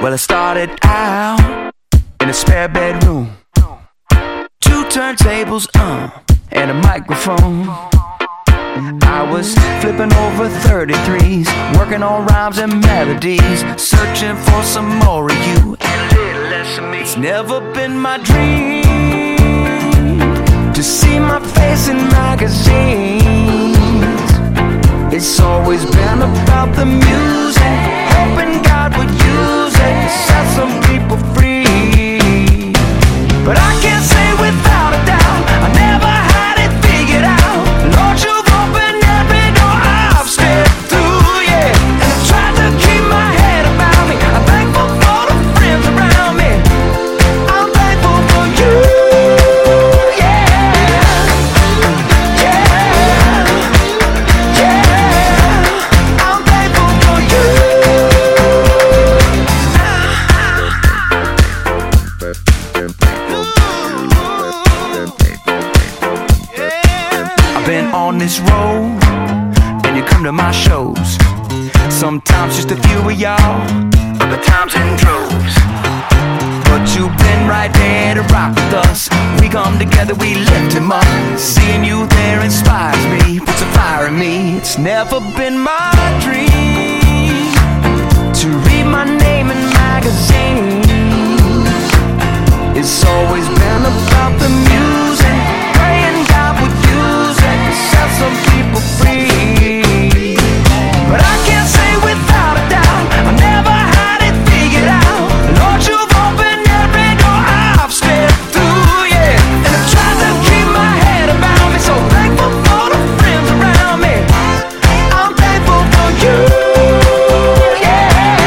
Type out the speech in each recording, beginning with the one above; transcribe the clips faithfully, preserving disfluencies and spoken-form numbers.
Well, I started out in a spare bedroom, two turntables, uh, and a microphone. I was flipping over thirty-threes, working on rhymes and melodies, searching for some more of you and a little less of me. It's never been my dream to see my face in magazines. It's always been about the music, hoping God would use it to set some people free. But I can't say without a doubt, I never had it figured out. Lord, you've opened every door I've stepped through, yeah. And I tried to keep my head about me. I'm thankful for the friends around me. I'm thankful for you, yeah. Yeah, yeah. I'm thankful for you. I've been on this road, and you come to my shows. Sometimes just a few of y'all, other times in droves. But you've been right there to rock with us. We come together, we lift him up. Seeing you there inspires me, puts a fire in me. It's never been my dream to read my name in magazines. It's always been about the music, praying God would use it to set some people free. But I can't say without a doubt, I never had it figured out. Lord, you've opened every door I've stepped through, yeah. And I tried to keep my head about me, so thankful for the friends around me. I'm thankful for you, yeah.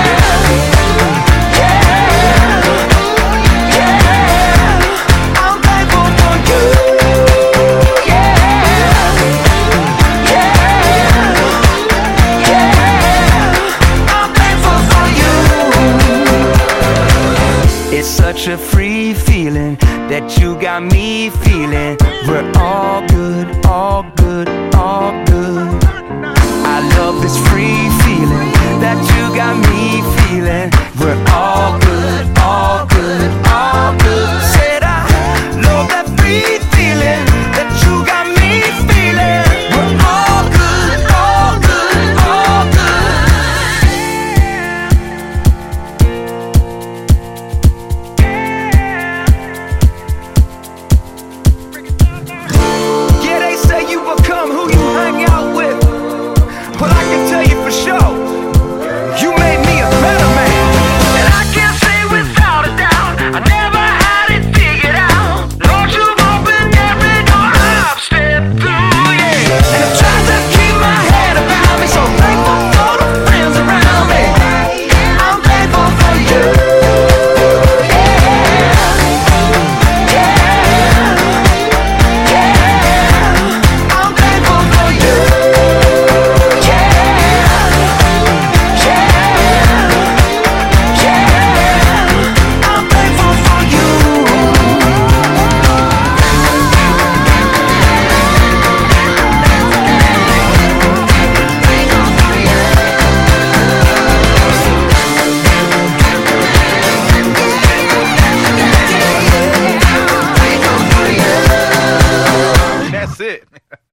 It's such a free feeling that you got me feeling. We're all good, all good, all good. I love this free feeling that you got me feeling. We're all good, all good, all good. Said I love that free feeling that you got me feeling. We're all good, all good, all good. Yeah, they say you become who you hang out with. But I can tell you for sure, you made me a better man. And I can't say without a doubt, I never had it figured out. Lord, you've opened every door I've stepped through, yeah. And I tried to keep my head about me, so thankful for the friends around me. I'm thankful for you, yeah. Yeah. I'm thankful for you, yeah. Yeah. Yeah. I'm thankful for you. That's it.